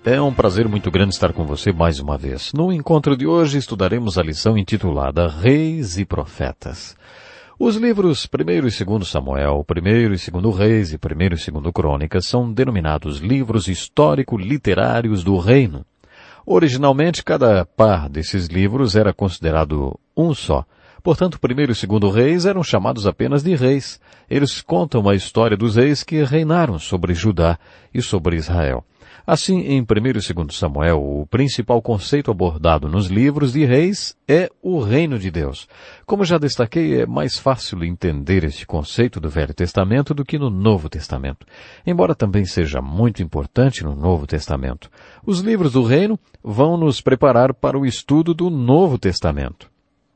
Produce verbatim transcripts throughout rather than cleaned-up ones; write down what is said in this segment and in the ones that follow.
É um prazer muito grande estar com você mais uma vez. No encontro de hoje estudaremos a lição intitulada Reis e Profetas. Os livros primeiro e segundo Samuel, primeiro e segundo Reis e primeiro e segundo Crônicas são denominados livros histórico-literários do reino. Originalmente, cada par desses livros era considerado um só. Portanto, primeiro e segundo Reis eram chamados apenas de reis. Eles contam a história dos reis que reinaram sobre Judá e sobre Israel. Assim, em primeiro e segundo Samuel, o principal conceito abordado nos livros de reis é o reino de Deus. Como já destaquei, é mais fácil entender este conceito do Velho Testamento do que no Novo Testamento, embora também seja muito importante no Novo Testamento. Os livros do reino vão nos preparar para o estudo do Novo Testamento.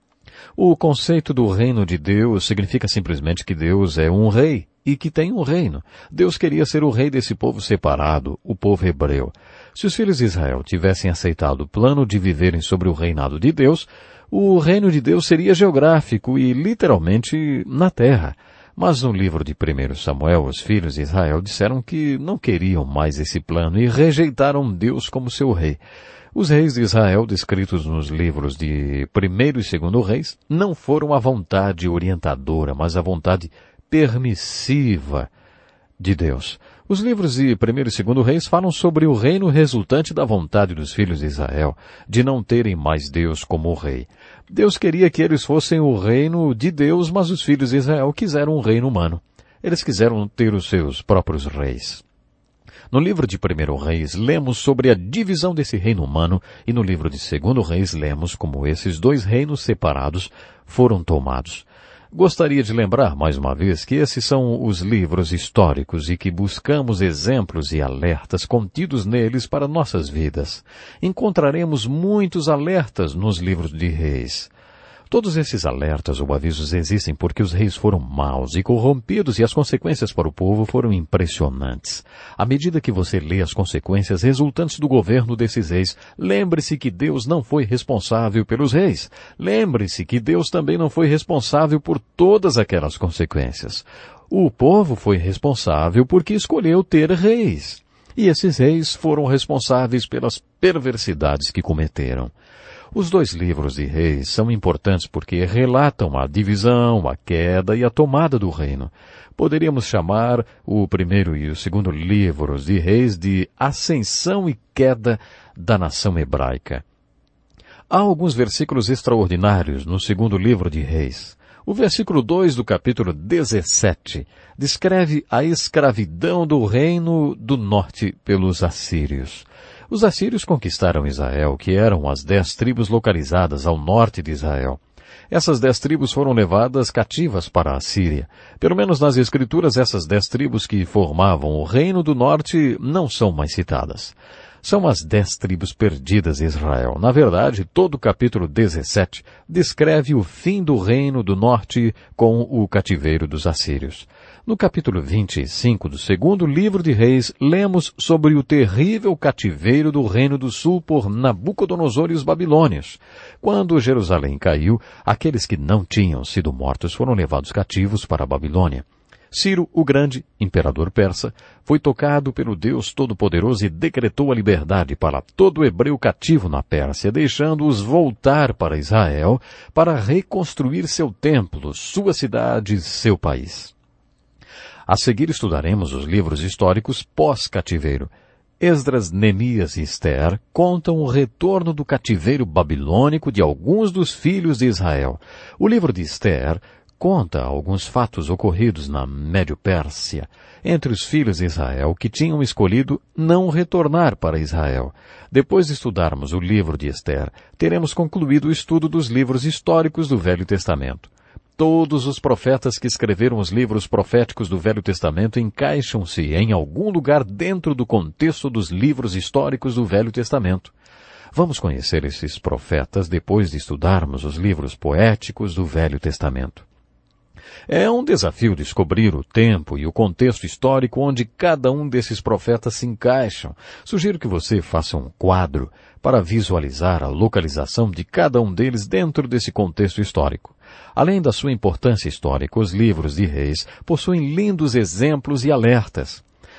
O conceito do reino de Deus significa simplesmente que Deus é um rei e que tem um reino. Deus queria ser o rei desse povo separado, o povo hebreu. Se os filhos de Israel tivessem aceitado o plano de viverem sobre o reinado de Deus, o reino de Deus seria geográfico e literalmente na terra. Mas no livro de primeiro Samuel, os filhos de Israel disseram que não queriam mais esse plano e rejeitaram Deus como seu rei. Os reis de Israel, descritos nos livros de primeiro e segundo Reis, não foram a vontade orientadora, mas a vontade permissiva de Deus. Os livros de primeiro e segundo Reis falam sobre o reino resultante da vontade dos filhos de Israel, de não terem mais Deus como rei. Deus queria que eles fossem o reino de Deus, mas os filhos de Israel quiseram um reino humano. Eles quiseram ter os seus próprios reis. No livro de primeiro Reis, lemos sobre a divisão desse reino humano e no livro de segundo Reis, lemos como esses dois reinos separados foram tomados. Gostaria de lembrar, mais uma vez, que esses são os livros históricos e que buscamos exemplos e alertas contidos neles para nossas vidas. Encontraremos muitos alertas nos livros de Reis. Todos esses alertas ou avisos existem porque os reis foram maus e corrompidos e as consequências para o povo foram impressionantes. À medida que você lê as consequências resultantes do governo desses reis, lembre-se que Deus não foi responsável pelos reis. Lembre-se que Deus também não foi responsável por todas aquelas consequências. O povo foi responsável porque escolheu ter reis. E esses reis foram responsáveis pelas perversidades que cometeram. Os dois livros de Reis são importantes porque relatam a divisão, a queda e a tomada do reino. Poderíamos chamar o primeiro e o segundo livros de Reis de ascensão e queda da nação hebraica. Há alguns versículos extraordinários no segundo livro de Reis. O versículo dois do capítulo dezessete descreve a escravidão do reino do norte pelos assírios. Os assírios conquistaram Israel, que eram as dez tribos localizadas ao norte de Israel. Essas dez tribos foram levadas cativas para a Síria. Pelo menos nas Escrituras, essas dez tribos que formavam o reino do norte não são mais citadas. São as dez tribos perdidas de Israel. Na verdade, todo o capítulo dezessete descreve o fim do reino do norte com o cativeiro dos assírios. No capítulo vinte e cinco do segundo livro de Reis, lemos sobre o terrível cativeiro do reino do sul por Nabucodonosor e os babilônios. Quando Jerusalém caiu, aqueles que não tinham sido mortos foram levados cativos para a Babilônia. Ciro, o grande, imperador persa, foi tocado pelo Deus Todo-Poderoso e decretou a liberdade para todo hebreu cativo na Pérsia, deixando-os voltar para Israel para reconstruir seu templo, sua cidade, seu país. A seguir estudaremos os livros históricos pós-cativeiro. Esdras, Neemias e Ester contam o retorno do cativeiro babilônico de alguns dos filhos de Israel. O livro de Ester conta alguns fatos ocorridos na Médio-Pérsia entre os filhos de Israel que tinham escolhido não retornar para Israel. Depois de estudarmos o livro de Ester, teremos concluído o estudo dos livros históricos do Velho Testamento. Todos os profetas que escreveram os livros proféticos do Velho Testamento encaixam-se em algum lugar dentro do contexto dos livros históricos do Velho Testamento. Vamos conhecer esses profetas depois de estudarmos os livros poéticos do Velho Testamento. É um desafio descobrir o tempo e o contexto histórico onde cada um desses profetas se encaixam. Sugiro que você faça um quadro para visualizar a localização de cada um deles dentro desse contexto histórico. Além da sua importância histórica, os livros de Reis possuem lindos exemplos e alertas.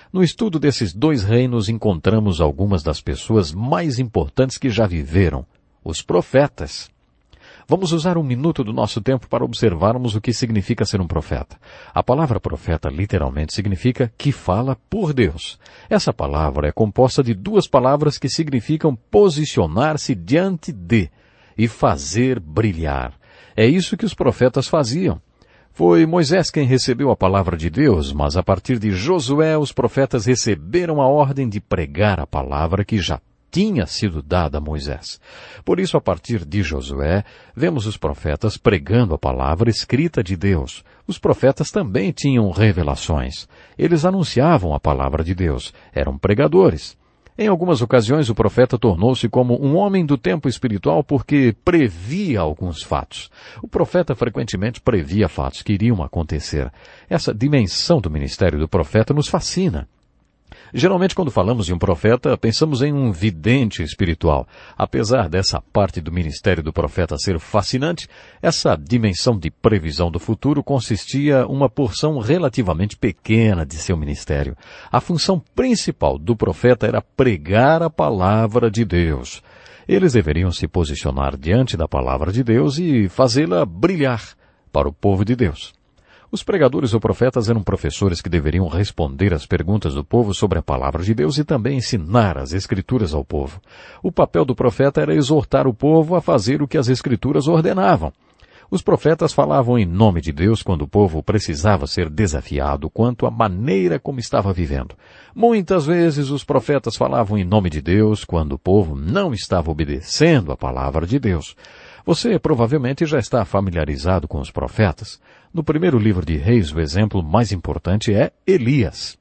No estudo desses dois reinos encontramos algumas das pessoas mais importantes que já viveram, os profetas. Vamos usar um minuto do nosso tempo para observarmos o que significa ser um profeta. A palavra profeta literalmente significa que fala por Deus. Essa palavra é composta de duas palavras que significam posicionar-se diante de e fazer brilhar. É isso que os profetas faziam. Foi Moisés quem recebeu a palavra de Deus, mas a partir de Josué os profetas receberam a ordem de pregar a palavra que já tinha sido dada a Moisés. Por isso, a partir de Josué, vemos os profetas pregando a palavra escrita de Deus. Os profetas também tinham revelações. Eles anunciavam a palavra de Deus. Eram pregadores. Em algumas ocasiões, o profeta tornou-se como um homem do tempo espiritual porque previa alguns fatos. O profeta frequentemente previa fatos que iriam acontecer. Essa dimensão do ministério do profeta nos fascina. Geralmente, quando falamos de um profeta, pensamos em um vidente espiritual. Apesar dessa parte do ministério do profeta ser fascinante, essa dimensão de previsão do futuro consistia uma porção relativamente pequena de seu ministério. A função principal do profeta era pregar a palavra de Deus. Eles deveriam se posicionar diante da palavra de Deus e fazê-la brilhar para o povo de Deus. Os pregadores ou profetas eram professores que deveriam responder às perguntas do povo sobre a palavra de Deus e também ensinar as Escrituras ao povo. O papel do profeta era exortar o povo a fazer o que as Escrituras ordenavam. Os profetas falavam em nome de Deus quando o povo precisava ser desafiado quanto à maneira como estava vivendo. Muitas vezes os profetas falavam em nome de Deus quando o povo não estava obedecendo a palavra de Deus. Você provavelmente já está familiarizado com os profetas. No primeiro livro de Reis, o exemplo mais importante é Elias.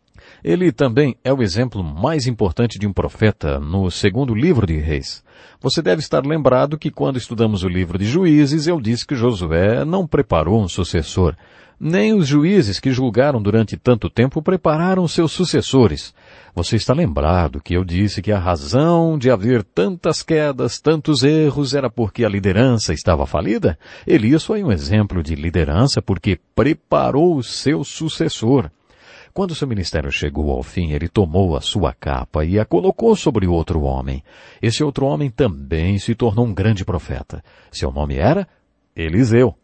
Ele também é o exemplo mais importante de um profeta no segundo livro de Reis. Você deve estar lembrado que quando estudamos o livro de Juízes, eu disse que Josué não preparou um sucessor. Nem os juízes que julgaram durante tanto tempo prepararam seus sucessores. Você está lembrado que eu disse que a razão de haver tantas quedas, tantos erros, era porque a liderança estava falida? Elias foi um exemplo de liderança porque preparou o seu sucessor. Quando seu ministério chegou ao fim, ele tomou a sua capa e a colocou sobre outro homem. Esse outro homem também se tornou um grande profeta. Seu nome era Eliseu.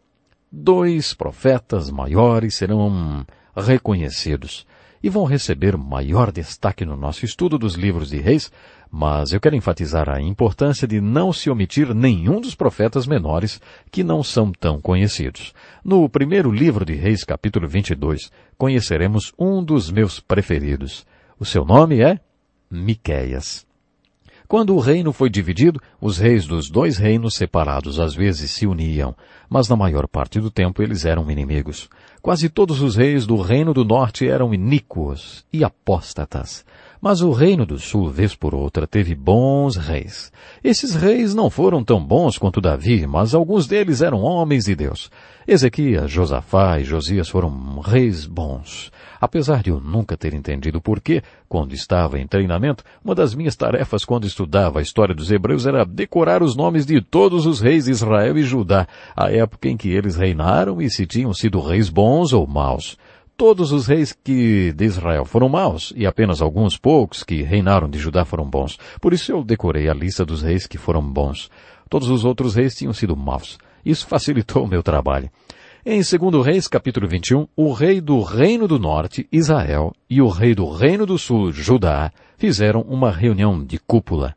Dois profetas maiores serão reconhecidos e vão receber maior destaque no nosso estudo dos livros de Reis, mas eu quero enfatizar a importância de não se omitir nenhum dos profetas menores que não são tão conhecidos. No primeiro livro de Reis, capítulo vinte e dois, conheceremos um dos meus preferidos. O seu nome é Miqueias. Quando o reino foi dividido, os reis dos dois reinos separados às vezes se uniam, mas na maior parte do tempo eles eram inimigos. Quase todos os reis do reino do norte eram iníquos e apóstatas. Mas o reino do sul, vez por outra, teve bons reis. Esses reis não foram tão bons quanto Davi, mas alguns deles eram homens de Deus. Ezequias, Josafá e Josias foram reis bons. Apesar de eu nunca ter entendido por quê, quando estava em treinamento, uma das minhas tarefas quando estudava a história dos hebreus era decorar os nomes de todos os reis de Israel e Judá, a época em que eles reinaram e se tinham sido reis bons ou maus. Todos os reis que de Israel foram maus, e apenas alguns poucos que reinaram de Judá foram bons. Por isso eu decorei a lista dos reis que foram bons. Todos os outros reis tinham sido maus. Isso facilitou o meu trabalho. Em segundo Reis, capítulo vinte e um, o rei do reino do norte, Israel, e o rei do reino do sul, Judá, fizeram uma reunião de cúpula.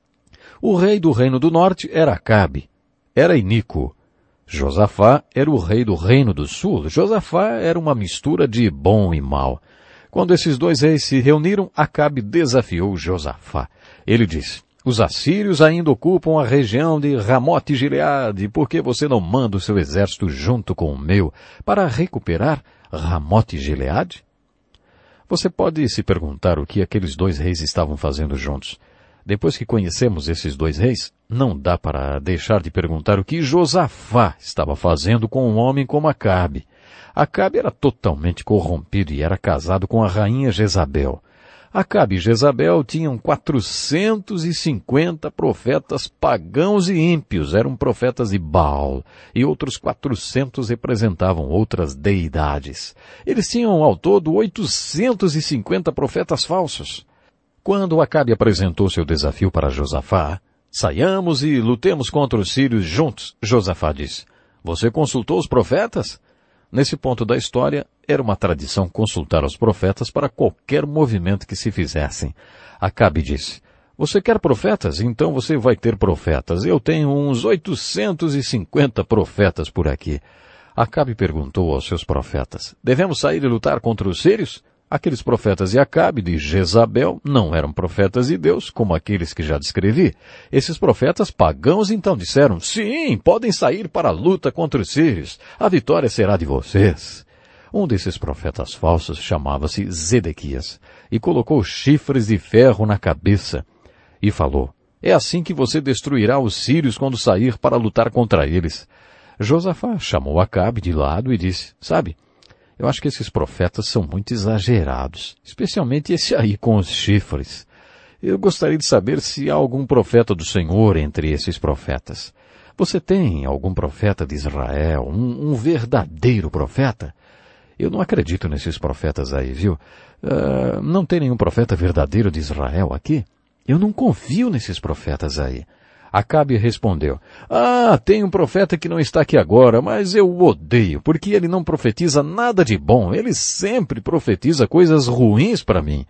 O rei do reino do norte era Acabe, era iníquo. Josafá era o rei do reino do sul. Josafá era uma mistura de bom e mal. Quando esses dois reis se reuniram, Acabe desafiou Josafá. Ele disse: os assírios ainda ocupam a região de Ramote e Gileade, por que você não manda o seu exército junto com o meu para recuperar Ramote e Gileade? Você pode se perguntar o que aqueles dois reis estavam fazendo juntos. Depois que conhecemos esses dois reis, não dá para deixar de perguntar o que Josafá estava fazendo com um homem como Acabe. Acabe era totalmente corrompido e era casado com a rainha Jezabel. Acabe e Jezabel tinham quatrocentos e cinquenta profetas pagãos e ímpios, eram profetas de Baal, e outros quatrocentos representavam outras deidades. Eles tinham ao todo oitocentos e cinquenta profetas falsos. Quando Acabe apresentou seu desafio para Josafá, saiamos e lutemos contra os sírios juntos, Josafá disse. Você consultou os profetas? Nesse ponto da história, era uma tradição consultar os profetas para qualquer movimento que se fizessem. Acabe disse, você quer profetas? Então você vai ter profetas. Eu tenho uns oitocentos e cinquenta profetas por aqui. Acabe perguntou aos seus profetas, devemos sair e lutar contra os sírios? Aqueles profetas de Acabe de Jezabel não eram profetas de Deus, como aqueles que já descrevi. Esses profetas pagãos então disseram, sim, podem sair para a luta contra os sírios. A vitória será de vocês. Um desses profetas falsos chamava-se Zedequias e colocou chifres de ferro na cabeça e falou, é assim que você destruirá os sírios quando sair para lutar contra eles. Josafá chamou Acabe de lado e disse, sabe, eu acho que esses profetas são muito exagerados, especialmente esse aí com os chifres. Eu gostaria de saber se há algum profeta do Senhor entre esses profetas. Você tem algum profeta de Israel, um, um verdadeiro profeta? Eu não acredito nesses profetas aí, viu? Uh, não tem nenhum profeta verdadeiro de Israel aqui? Eu não confio nesses profetas aí. Acabe respondeu, ah, tem um profeta que não está aqui agora, mas eu o odeio, porque ele não profetiza nada de bom, ele sempre profetiza coisas ruins para mim.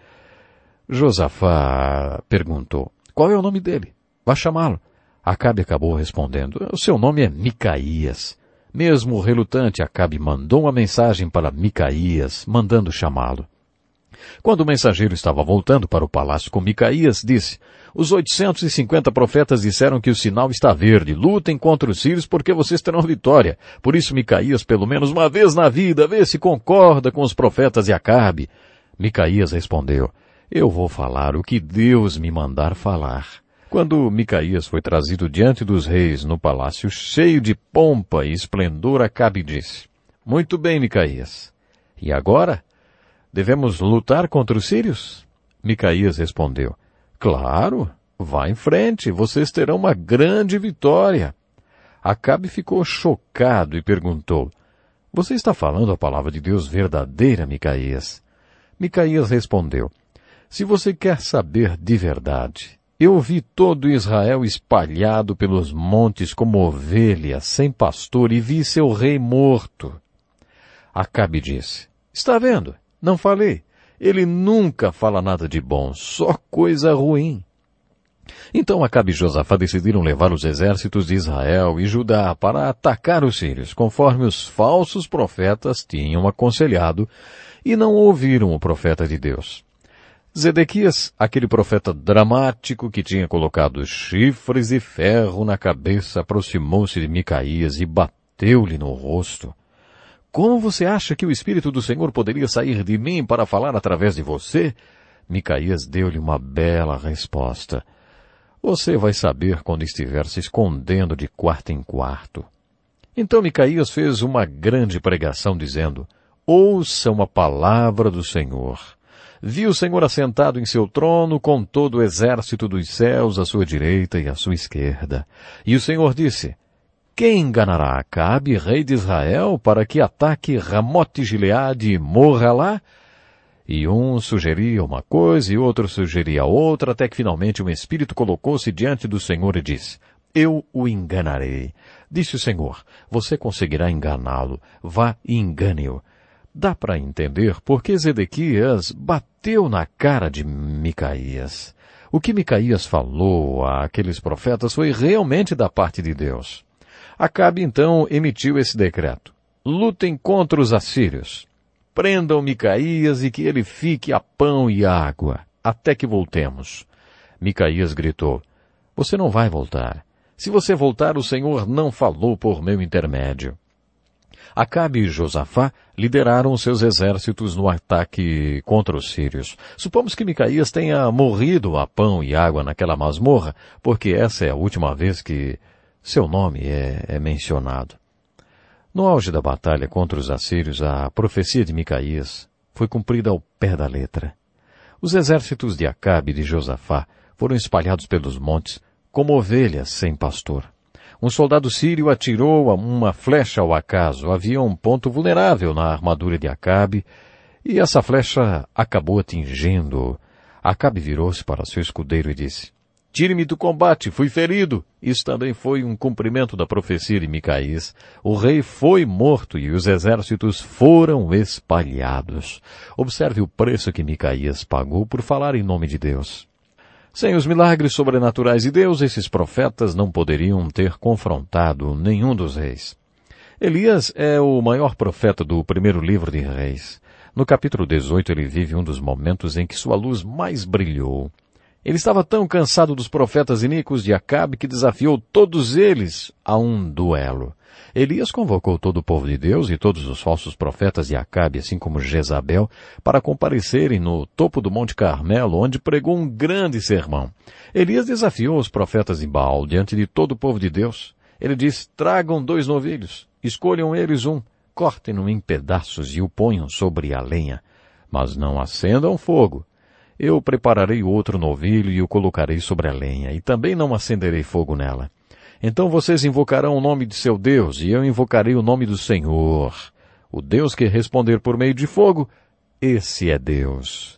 Josafá perguntou, qual é o nome dele? Vá chamá-lo. Acabe acabou respondendo, o seu nome é Micaías. Mesmo relutante, Acabe mandou uma mensagem para Micaías, mandando chamá-lo. Quando o mensageiro estava voltando para o palácio com Micaías, disse, os oitocentos e cinquenta profetas disseram que o sinal está verde, lutem contra os sírios porque vocês terão vitória. Por isso Micaías, pelo menos uma vez na vida, vê se concorda com os profetas de Acabe. Micaías respondeu, eu vou falar o que Deus me mandar falar. Quando Micaías foi trazido diante dos reis no palácio cheio de pompa e esplendor, Acabe disse, muito bem, Micaías. E agora? Devemos lutar contra os sírios? Micaías respondeu, claro, vá em frente, vocês terão uma grande vitória. Acabe ficou chocado e perguntou, você está falando a palavra de Deus verdadeira, Micaías? Micaías respondeu, se você quer saber de verdade, eu vi todo Israel espalhado pelos montes como ovelha, sem pastor, e vi seu rei morto. Acabe disse, está vendo? Não falei. Ele nunca fala nada de bom, só coisa ruim. Então Acabe e Josafá decidiram levar os exércitos de Israel e Judá para atacar os sírios, conforme os falsos profetas tinham aconselhado, e não ouviram o profeta de Deus. Zedequias, aquele profeta dramático que tinha colocado chifres de ferro na cabeça, aproximou-se de Micaías e bateu-lhe no rosto. Como você acha que o Espírito do Senhor poderia sair de mim para falar através de você? Micaías deu-lhe uma bela resposta. Você vai saber quando estiver se escondendo de quarto em quarto. Então Micaías fez uma grande pregação dizendo, ouçam a palavra do Senhor. Vi o Senhor assentado em seu trono com todo o exército dos céus à sua direita e à sua esquerda. E o Senhor disse, quem enganará Acabe, rei de Israel, para que ataque Ramote Gileade e morra lá? E um sugeria uma coisa e outro sugeria outra, até que finalmente um espírito colocou-se diante do Senhor e disse, eu o enganarei. Disse o Senhor, você conseguirá enganá-lo, vá e engane-o. Dá para entender por que Zedequias bateu na cara de Micaías. O que Micaías falou àqueles profetas foi realmente da parte de Deus. Acabe então emitiu esse decreto. Lutem contra os assírios. Prendam Micaías e que ele fique a pão e água, até que voltemos. Micaías gritou, você não vai voltar. Se você voltar, o Senhor não falou por meu intermédio. Acabe e Josafá lideraram seus exércitos no ataque contra os sírios. Supomos que Micaías tenha morrido a pão e água naquela masmorra, porque essa é a última vez que seu nome é, é mencionado. No auge da batalha contra os assírios, a profecia de Micaías foi cumprida ao pé da letra. Os exércitos de Acabe e de Josafá foram espalhados pelos montes, como ovelhas sem pastor. Um soldado sírio atirou uma flecha ao acaso. Havia um ponto vulnerável na armadura de Acabe, e essa flecha acabou atingindo-o. Acabe virou-se para seu escudeiro e disse: "Tire-me do combate, fui ferido." Isso também foi um cumprimento da profecia de Micaías. O rei foi morto e os exércitos foram espalhados. Observe o preço que Micaías pagou por falar em nome de Deus. Sem os milagres sobrenaturais de Deus, esses profetas não poderiam ter confrontado nenhum dos reis. Elias é o maior profeta do primeiro livro de Reis. No capítulo dezoito ele vive um dos momentos em que sua luz mais brilhou. Ele estava tão cansado dos profetas iníquos de Acabe que desafiou todos eles a um duelo. Elias convocou todo o povo de Deus e todos os falsos profetas de Acabe, assim como Jezabel, para comparecerem no topo do Monte Carmelo, onde pregou um grande sermão. Elias desafiou os profetas de Baal diante de todo o povo de Deus. Ele disse: "Tragam dois novilhos, escolham eles um, cortem-no em pedaços e o ponham sobre a lenha, mas não acendam fogo. Eu prepararei outro novilho e o colocarei sobre a lenha, e também não acenderei fogo nela. Então vocês invocarão o nome de seu Deus, e eu invocarei o nome do Senhor. O Deus que responder por meio de fogo, esse é Deus."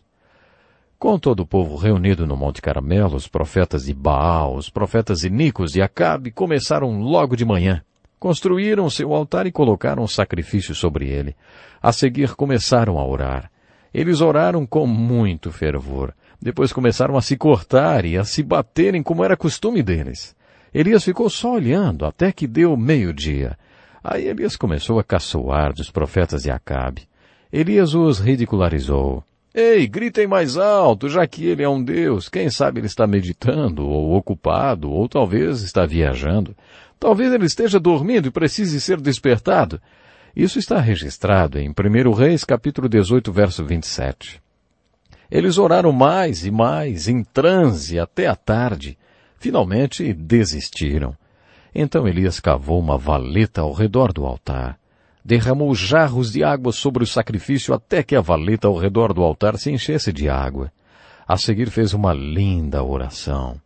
Com todo o povo reunido no Monte Carmelo, os profetas de Baal, os profetas iníquos de Acabe, começaram logo de manhã. Construíram seu altar e colocaram um sacrifício sobre ele. A seguir começaram a orar. Eles oraram com muito fervor. Depois começaram a se cortar e a se baterem como era costume deles. Elias ficou só olhando até que deu meio-dia. Aí Elias começou a caçoar dos profetas de Acabe. Elias os ridicularizou. "Ei, gritem mais alto, já que ele é um deus. Quem sabe ele está meditando, ou ocupado, ou talvez está viajando. Talvez ele esteja dormindo e precise ser despertado." Isso está registrado em primeiro Reis, capítulo dezoito, verso vinte e sete. Eles oraram mais e mais, em transe, até a tarde. Finalmente desistiram. Então Elias cavou uma valeta ao redor do altar. Derramou jarros de água sobre o sacrifício até que a valeta ao redor do altar se enchesse de água. A seguir fez uma linda oração.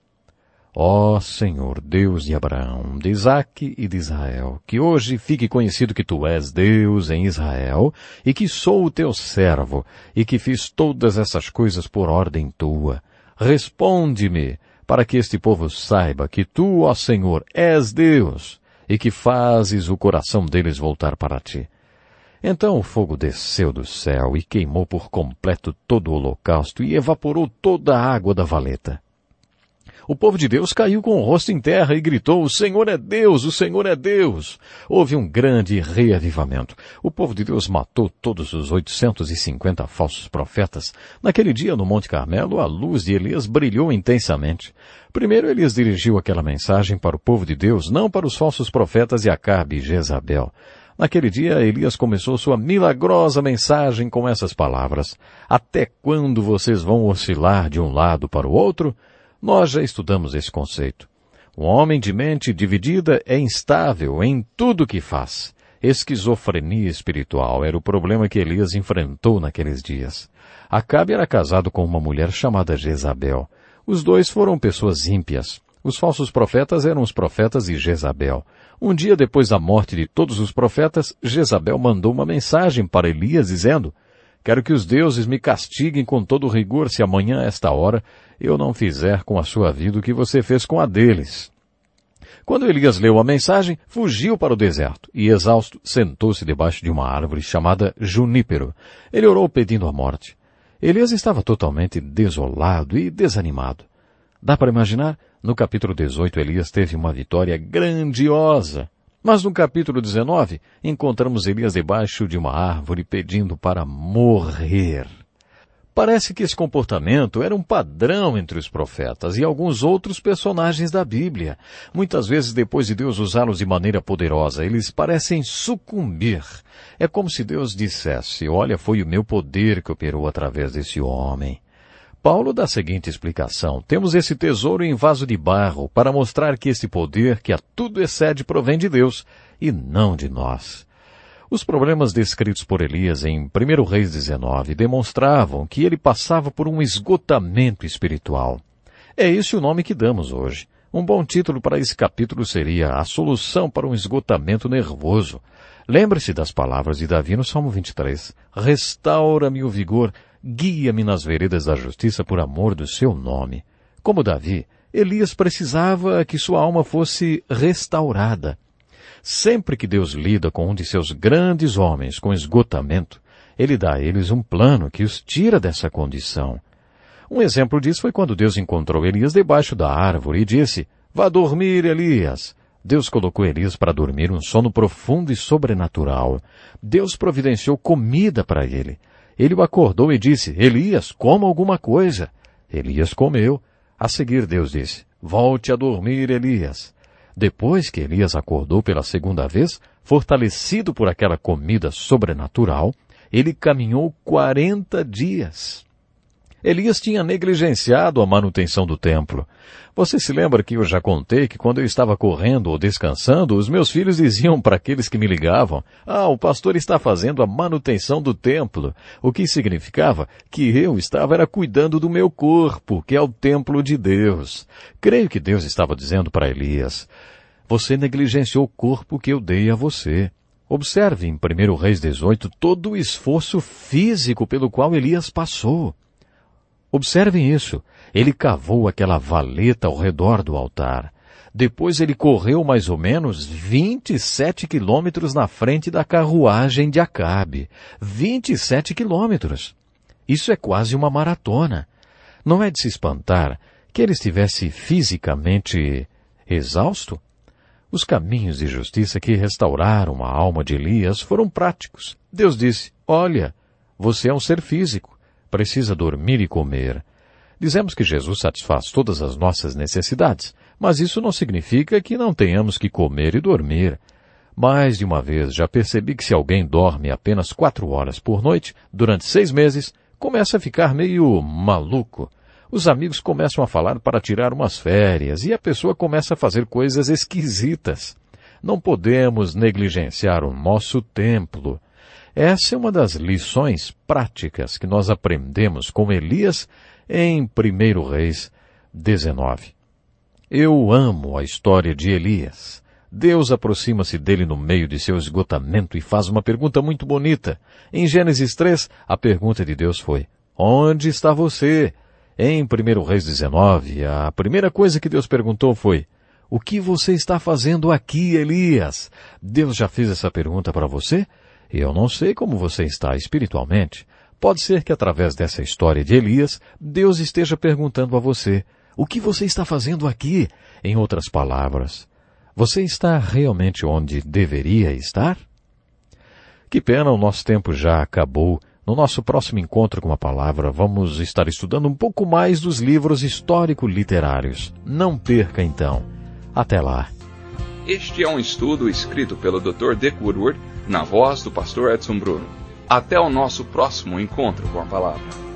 "Ó Senhor, Deus de Abraão, de Isaque e de Israel, que hoje fique conhecido que Tu és Deus em Israel, e que sou o Teu servo, e que fiz todas essas coisas por ordem Tua. Responde-me, para que este povo saiba que Tu, ó Senhor, és Deus, e que fazes o coração deles voltar para Ti." Então o fogo desceu do céu e queimou por completo todo o holocausto e evaporou toda a água da valeta. O povo de Deus caiu com o rosto em terra e gritou: "O Senhor é Deus, o Senhor é Deus!" Houve um grande reavivamento. O povo de Deus matou todos os oitocentos e cinquenta falsos profetas. Naquele dia, no Monte Carmelo, a luz de Elias brilhou intensamente. Primeiro, Elias dirigiu aquela mensagem para o povo de Deus, não para os falsos profetas de Acabe e Jezabel. Naquele dia, Elias começou sua milagrosa mensagem com essas palavras: "Até quando vocês vão oscilar de um lado para o outro?" Nós já estudamos esse conceito. Um homem de mente dividida é instável em tudo que faz. Esquizofrenia espiritual era o problema que Elias enfrentou naqueles dias. Acabe era casado com uma mulher chamada Jezabel. Os dois foram pessoas ímpias. Os falsos profetas eram os profetas de Jezabel. Um dia depois da morte de todos os profetas, Jezabel mandou uma mensagem para Elias dizendo: "Quero que os deuses me castiguem com todo rigor se amanhã, a esta hora, eu não fizer com a sua vida o que você fez com a deles." Quando Elias leu a mensagem, fugiu para o deserto e, exausto, sentou-se debaixo de uma árvore chamada junípero. Ele orou pedindo a morte. Elias estava totalmente desolado e desanimado. Dá para imaginar? No capítulo dezoito, Elias teve uma vitória grandiosa. Mas no capítulo dezenove, encontramos Elias debaixo de uma árvore pedindo para morrer. Parece que esse comportamento era um padrão entre os profetas e alguns outros personagens da Bíblia. Muitas vezes, depois de Deus usá-los de maneira poderosa, eles parecem sucumbir. É como se Deus dissesse: "Olha, foi o meu poder que operou através desse homem." Paulo dá a seguinte explicação: "Temos esse tesouro em vaso de barro para mostrar que esse poder que a tudo excede provém de Deus e não de nós." Os problemas descritos por Elias em primeiro Reis dezenove demonstravam que ele passava por um esgotamento espiritual. É esse o nome que damos hoje. Um bom título para esse capítulo seria A Solução para um Esgotamento Nervoso. Lembre-se das palavras de Davi no Salmo vinte e três. Restaura-me o vigor, guia-me nas veredas da justiça por amor do seu nome. Como Davi, Elias precisava que sua alma fosse restaurada. Sempre que Deus lida com um de seus grandes homens com esgotamento, ele dá a eles um plano que os tira dessa condição. Um exemplo disso foi quando Deus encontrou Elias debaixo da árvore e disse, vá dormir, Elias. Deus colocou Elias para dormir um sono profundo e sobrenatural. Deus providenciou comida para ele. Ele o acordou e disse, Elias, coma alguma coisa. Elias comeu. A seguir Deus disse, volte a dormir, Elias. Depois que Elias acordou pela segunda vez, fortalecido por aquela comida sobrenatural, ele caminhou quarenta dias. Elias tinha negligenciado a manutenção do templo. Você se lembra que eu já contei que quando eu estava correndo ou descansando, os meus filhos diziam para aqueles que me ligavam, ah, o pastor está fazendo a manutenção do templo, o que significava que eu estava era cuidando do meu corpo, que é o templo de Deus. Creio que Deus estava dizendo para Elias, você negligenciou o corpo que eu dei a você. Observe em primeiro Reis dezoito todo o esforço físico pelo qual Elias passou. Observem isso. Ele cavou aquela valeta ao redor do altar. Depois ele correu mais ou menos vinte e sete quilômetros na frente da carruagem de Acabe. vinte e sete quilômetros. Isso é quase uma maratona. Não é de se espantar que ele estivesse fisicamente exausto? Os caminhos de justiça que restauraram a alma de Elias foram práticos. Deus disse, olha, você é um ser físico. Precisa dormir e comer. Dizemos que Jesus satisfaz todas as nossas necessidades, mas isso não significa que não tenhamos que comer e dormir. Mais de uma vez já percebi que se alguém dorme apenas quatro horas por noite, durante seis meses, começa a ficar meio maluco. Os amigos começam a falar para tirar umas férias e a pessoa começa a fazer coisas esquisitas. Não podemos negligenciar o nosso templo. Essa é uma das lições práticas que nós aprendemos com Elias em primeiro Reis dezenove. Eu amo a história de Elias. Deus aproxima-se dele no meio de seu esgotamento e faz uma pergunta muito bonita. Em Gênesis três, a pergunta de Deus foi, onde está você? Em primeiro Reis dezenove, a primeira coisa que Deus perguntou foi, o que você está fazendo aqui, Elias? Deus já fez essa pergunta para você? Eu não sei como você está espiritualmente. Pode ser que através dessa história de Elias, Deus esteja perguntando a você, o que você está fazendo aqui? Em outras palavras, você está realmente onde deveria estar? Que pena, o nosso tempo já acabou. No nosso próximo encontro com a palavra, vamos estar estudando um pouco mais dos livros histórico-literários. Não perca então. Até lá. Este é um estudo escrito pelo doutor Dick Woodward, na voz do pastor Edson Bruno. Até o nosso próximo encontro com a palavra.